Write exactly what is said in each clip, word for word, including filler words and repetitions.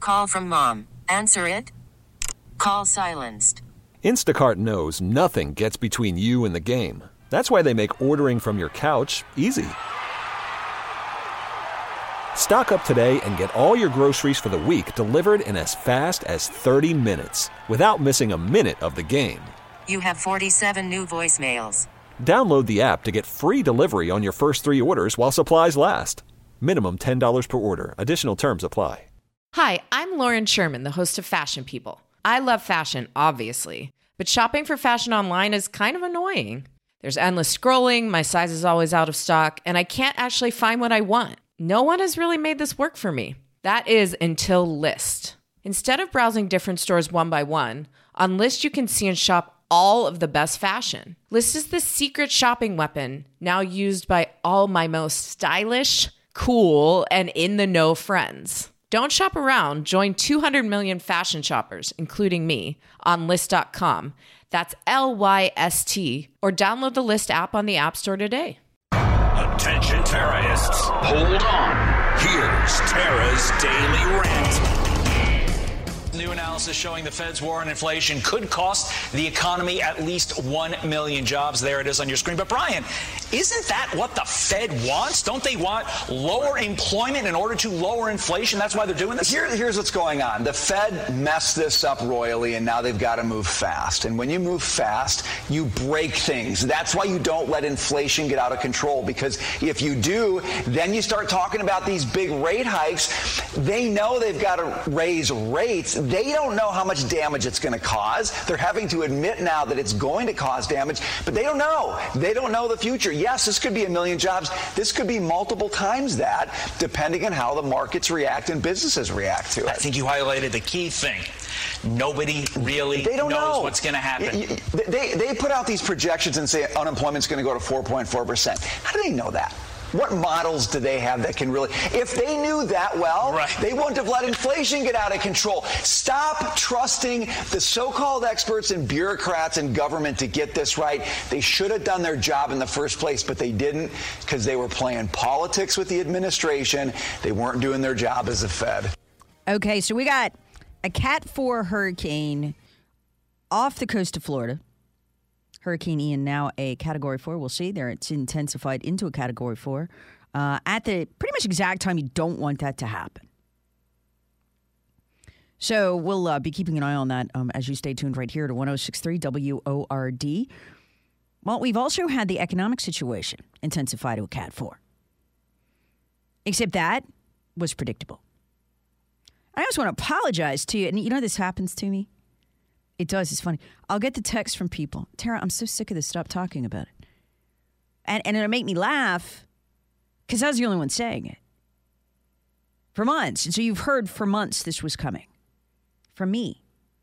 Call from mom. Answer it. Call silenced. Instacart knows nothing gets between you and the game. That's why they make ordering from your couch easy. Stock up today and get all your groceries for the week delivered in as fast as thirty minutes without missing a minute of the game. You have forty-seven new voicemails. Download the app to get free delivery on your first three orders while supplies last. Minimum ten dollars per order. Additional terms apply. Hi, I'm Lauren Sherman, the host of Fashion People. I love fashion, obviously, but shopping for fashion online is kind of annoying. There's endless scrolling, my size is always out of stock, and I can't actually find what I want. No one has really made this work for me. That is until Lyst. Instead of browsing different stores one by one, on Lyst you can see and shop all of the best fashion. Lyst is the secret shopping weapon now used by all my most stylish, cool, and in-the-know friends. Don't shop around. Join two hundred million fashion shoppers, including me, on Lyst dot com. That's L Y S T. Or download the Lyst app on the App Store today. Attention terrorists. Hold on. Here's Tara's Daily Rant. New analysis showing the Fed's war on inflation could cost the economy at least one million jobs. There it is on your screen. But Brian, isn't that what the Fed wants? Don't they want lower employment in order to lower inflation? That's why they're doing this? Here, here's what's going on. The Fed messed this up royally, and now they've got to move fast. And when you move fast, you break things. That's why you don't let inflation get out of control, because if you do, then you start talking about these big rate hikes. They know they've got to raise rates. They don't know how much damage it's going to cause. They're having to admit now that it's going to cause damage, but they don't know. They don't know the future. Yes, this could be a million jobs. This could be multiple times that, depending on how the markets react and businesses react to it. I think you highlighted the key thing. Nobody really they don't knows know. what's going to happen. They, they put out these projections and say unemployment's going to go to four point four percent. How do they know that? What models do they have that can really... If they knew that well, right. They wouldn't have let inflation get out of control. Stop trusting the so-called experts and bureaucrats in government to get this right. They should have done their job in the first place, but they didn't because they were playing politics with the administration. They weren't doing their job as a Fed. Okay, so we got a Cat four hurricane off the coast of Florida. Hurricane Ian now a Category four. We'll see there. It's intensified into a Category four uh, at the pretty much exact time you don't want that to happen. So we'll uh, be keeping an eye on that um, as you stay tuned right here to one oh six point three W O R D. Well, we've also had the economic situation intensify to a Cat four. Except that was predictable. I just want to apologize to you. And you know this happens to me? It does. It's funny. I'll get the text from people. Tara, I'm so sick of this. Stop talking about it. And, and it'll make me laugh because I was the only one saying it. For months. And so you've heard for months this was coming. From me.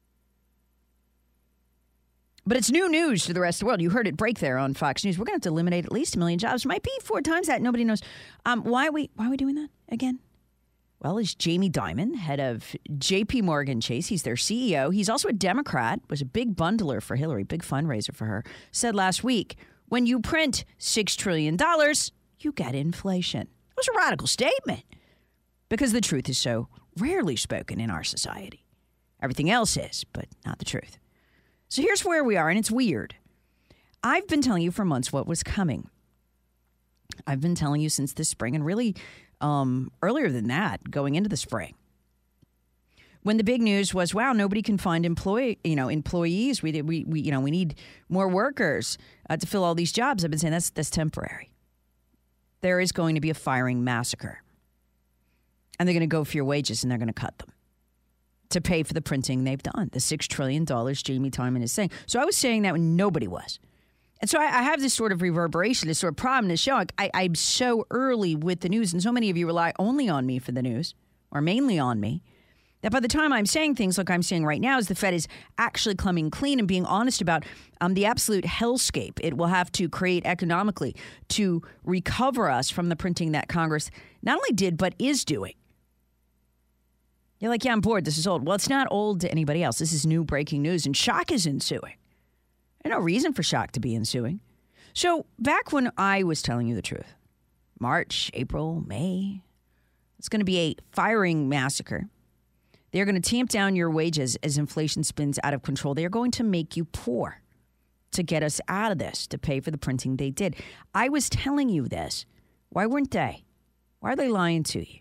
But it's new news to the rest of the world. You heard it break there on Fox News. We're going to have to eliminate at least a million jobs. It might be four times that. Nobody knows. Um, why are we, why are we doing that again? Well, is Jamie Dimon, head of J P Morgan Chase. He's their C E O. He's also a Democrat, was a big bundler for Hillary, big fundraiser for her, said last week, when you print six trillion dollars, you get inflation. It was a radical statement because the truth is so rarely spoken in our society. Everything else is, but not the truth. So here's where we are, and it's weird. I've been telling you for months what was coming. I've been telling you since this spring, and really um, earlier than that, going into the spring. When the big news was, wow, nobody can find employee, you know, employees. We, we, we, you know, we need more workers uh, to fill all these jobs. I've been saying that's that's temporary. There is going to be a firing massacre, and they're going to go for your wages, and they're going to cut them to pay for the printing they've done. The six trillion dollars Jamie Dimon is saying. So I was saying that when nobody was. And so I, I have this sort of reverberation, this sort of problem to show. I, I'm so early with the news, and so many of you rely only on me for the news, or mainly on me, that by the time I'm saying things like I'm saying right now, is the Fed is actually coming clean and being honest about um, the absolute hellscape it will have to create economically to recover us from the printing that Congress not only did, but is doing. You're like, yeah, I'm bored. This is old. Well, it's not old to anybody else. This is new breaking news, and shock is ensuing. There's no reason for shock to be ensuing. So back when I was telling you the truth, March, April, May, it's going to be a firing massacre. They're going to tamp down your wages as inflation spins out of control. They're going to make you poor to get us out of this, to pay for the printing they did. I was telling you this. Why weren't they? Why are they lying to you?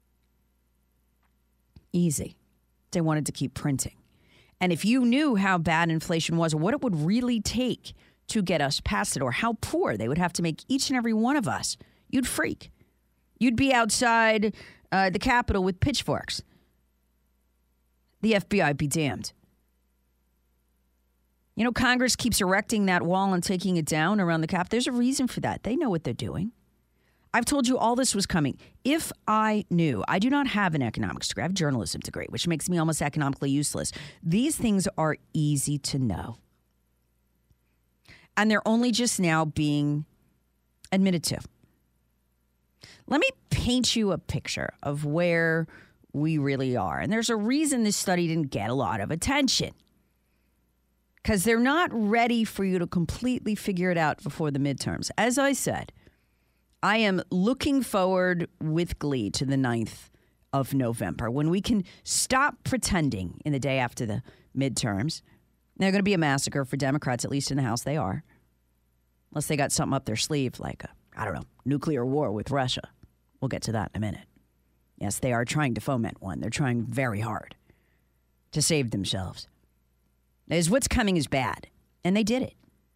Easy. They wanted to keep printing. And if you knew how bad inflation was, or what it would really take to get us past it, or how poor they would have to make each and every one of us, you'd freak. You'd be outside uh, the Capitol with pitchforks. The F B I be damned. You know, Congress keeps erecting that wall and taking it down around the Capitol. There's a reason for that. They know what they're doing. I've told you all this was coming. If I knew, I do not have an economics degree. I have a journalism degree, which makes me almost economically useless. These things are easy to know. And they're only just now being admitted to. Let me paint you a picture of where we really are. And there's a reason this study didn't get a lot of attention. Because they're not ready for you to completely figure it out before the midterms. As I said, I am looking forward with glee to the ninth of November, when we can stop pretending in the day after the midterms. They're going to be a massacre for Democrats, at least in the House they are. Unless they got something up their sleeve like, a, I don't know, nuclear war with Russia. We'll get to that in a minute. Yes, they are trying to foment one. They're trying very hard to save themselves. As what's coming is bad, and they did it.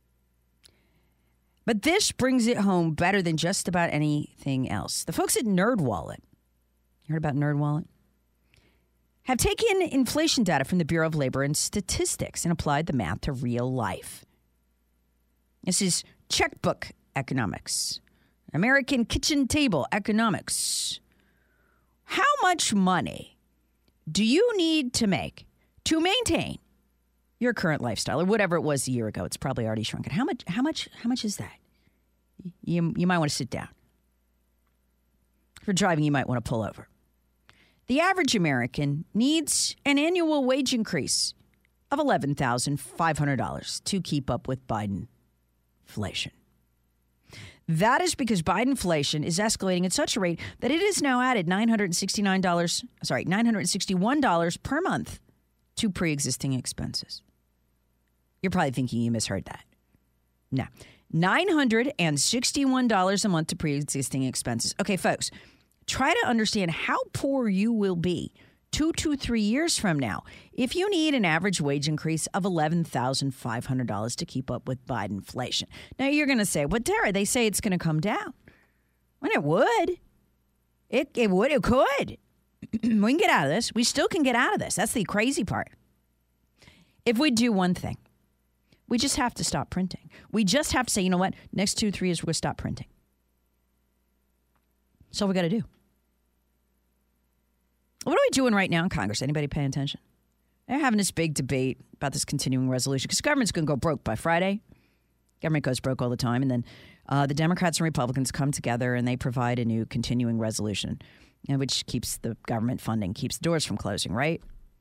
But this brings it home better than just about anything else. The folks at NerdWallet, you heard about NerdWallet? Have taken inflation data from the Bureau of Labor and Statistics and applied the math to real life. This is checkbook economics, American kitchen table economics. How much money do you need to make to maintain your current lifestyle, or whatever it was a year ago? It's probably already shrunken. How much? How much? How much is that? You you might want to sit down. For driving, you might want to pull over. The average American needs an annual wage increase of eleven thousand five hundred dollars to keep up with Biden inflation. That is because Biden inflation is escalating at such a rate that it has now added nine hundred sixty-nine dollars, sorry, nine hundred sixty-one dollars per month to pre-existing expenses. You're probably thinking you misheard that. No, nine hundred sixty-one dollars a month to pre-existing expenses. Okay, folks, try to understand how poor you will be two to three years from now if you need an average wage increase of eleven thousand five hundred dollars to keep up with Biden inflation. Now, you're going to say, well, Tara, they say it's going to come down. Well, it would. It, it would. It could. We can get out of this. We still can get out of this. That's the crazy part. If we do one thing, we just have to stop printing. We just have to say, you know what? Next two, three years, we're going to stop printing. That's all we got to do. What are we doing right now in Congress? Anybody paying attention? They're having this big debate about this continuing resolution because government's going to go broke by Friday. Government goes broke all the time. And then uh, the Democrats and Republicans come together and they provide a new continuing resolution, you know, which keeps the government funding, keeps the doors from closing, right?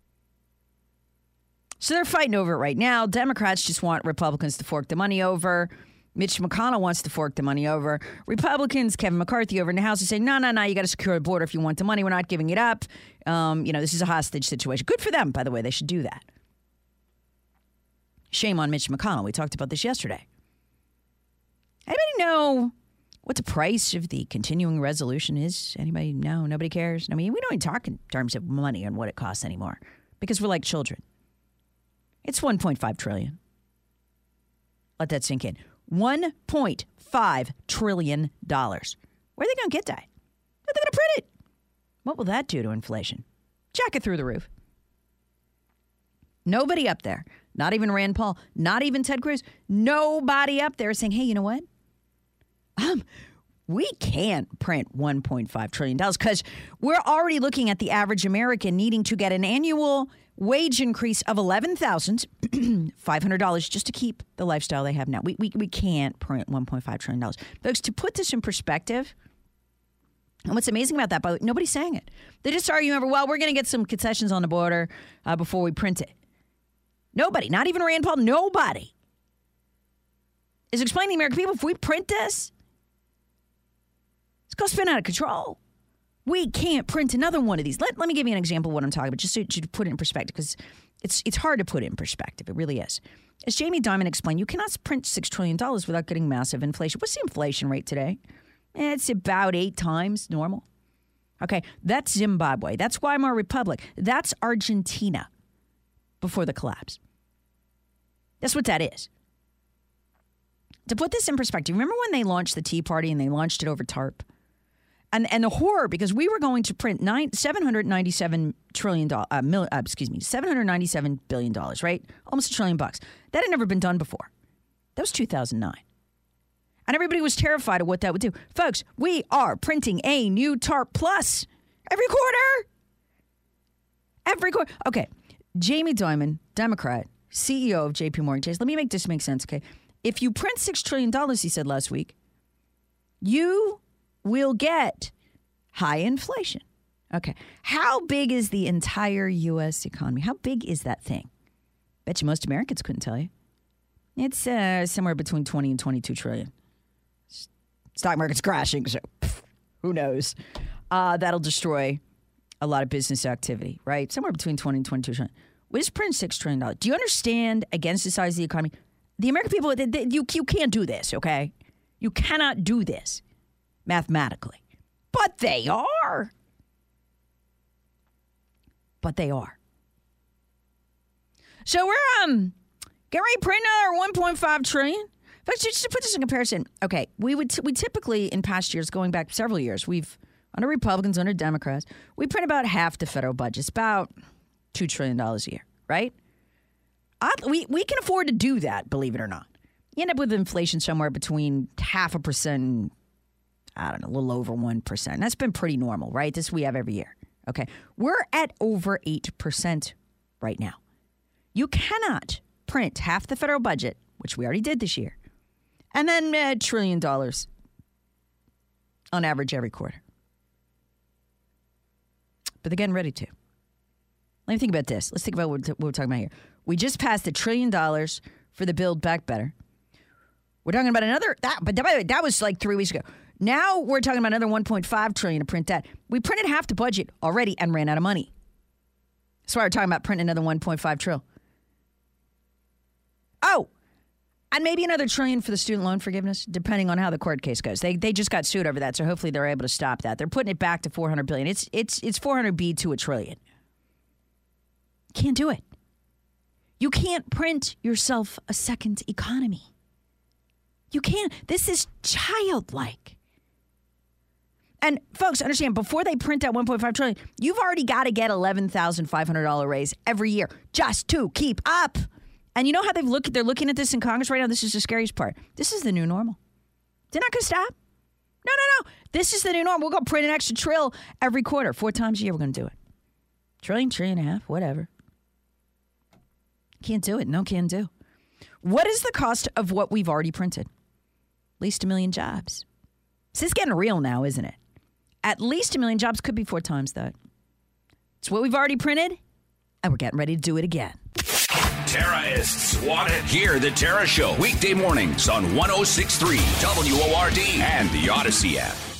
So they're fighting over it right now. Democrats just want Republicans to fork the money over. Mitch McConnell wants to fork the money over. Republicans, Kevin McCarthy over in the House, are saying, no, no, no, you got to secure the border if you want the money. We're not giving it up. Um, you know, this is a hostage situation. Good for them, by the way. They should do that. Shame on Mitch McConnell. We talked about this yesterday. Anybody know what the price of the continuing resolution is? Anybody know? Nobody cares? I mean, we don't even talk in terms of money and what it costs anymore because we're like children. It's one point five trillion dollars. Let that sink in. one point five trillion dollars. Where are they going to get that? Are they going to print it? What will that do to inflation? Jack it through the roof. Nobody up there, not even Rand Paul, not even Ted Cruz, nobody up there is saying, hey, you know what? Um, we can't print one point five trillion dollars because we're already looking at the average American needing to get an annual wage increase of eleven thousand five hundred dollars just to keep the lifestyle they have now. We, we, we can't print one point five trillion dollars. Folks, to put this in perspective, and what's amazing about that, by the way, nobody's saying it. They just arguing over, well, we're going to get some concessions on the border uh, before we print it. Nobody, not even Rand Paul, nobody is explaining to the American people, if we print this, it's going to spin out of control. We can't print another one of these. Let, let me give you an example of what I'm talking about, just so to put it in perspective, because it's it's hard to put it in perspective. It really is. As Jamie Dimon explained, you cannot print six trillion dollars without getting massive inflation. What's the inflation rate today? It's about eight times normal. Okay, that's Zimbabwe. That's Weimar Republic. That's Argentina before the collapse. That's what that is. To put this in perspective, remember when they launched the Tea Party and they launched it over TARP? And and the horror, because we were going to print nine, seven hundred ninety-seven trillion dollars, uh, mil, uh, excuse me, seven hundred ninety-seven billion dollars, right? Almost a trillion bucks. That had never been done before. That was two thousand nine. And everybody was terrified of what that would do. Folks, we are printing a new TARP Plus every quarter. Every quarter. Okay. Jamie Dimon, Democrat, C E O of J P Morgan Chase. Let me make this make sense, okay? If you print six trillion dollars, he said last week, you will get high inflation. Okay. How big is the entire U S economy? How big is that thing? Bet you most Americans couldn't tell you. It's uh, somewhere between twenty and twenty-two trillion. Stock market's crashing, so pff, who knows? Uh, that'll destroy a lot of business activity, right? Somewhere between twenty and twenty-two trillion. We just print six trillion dollars. Do you understand, against the size of the economy, the American people, they, they, you, you can't do this, okay? You cannot do this mathematically. But they are. But they are. So we're um getting ready to print another one point five trillion dollars. But just to put this in comparison, okay, we would t- we typically in past years, going back several years, we've under Republicans, under Democrats, we print about half the federal budget. It's about two trillion dollars a year, right? I, we we can afford to do that, believe it or not. You end up with inflation somewhere between half a percent, I don't know, a little over one percent. That's been pretty normal, right? This we have every year. Okay, we're at over eight percent right now. You cannot print half the federal budget, which we already did this year, and then a trillion dollars on average every quarter. But they're getting ready to. Let me think about this. Let's think about what we're, t- what we're talking about here. We just passed a trillion dollars for the Build Back Better. We're talking about another, that, but by the way, that was like three weeks ago. Now we're talking about another one point five trillion dollars to print that. We printed half the budget already and ran out of money. That's why we're talking about printing another one point five trillion dollars. Oh, and maybe another trillion for the student loan forgiveness, depending on how the court case goes. They they just got sued over that, so hopefully they're able to stop that. They're putting it back to four hundred billion dollars. It's it's it's four hundred B to a trillion. Can't do it. You can't print yourself a second economy. You can't. This is childlike. And folks, understand, before they print that one point five trillion dollars, you've already got to get eleven thousand five hundred dollars raise every year just to keep up. And you know how they've looked, they're looking at this in Congress right now? This is the scariest part. This is the new normal. They're not going to stop. No, no, no. This is the new normal. We're going to print an extra trill every quarter. Four times a year, we're going to do it. Trillion, trillion and a half, whatever. Can't do it. No can do. What is the cost of what we've already printed? At least a million jobs. This is getting real now, isn't it? At least a million jobs, could be four times that. It's what we've already printed, and we're getting ready to do it again. Terrorists want it. Hear the Tara Show weekday mornings on one oh six point three W O R D and the Odyssey app.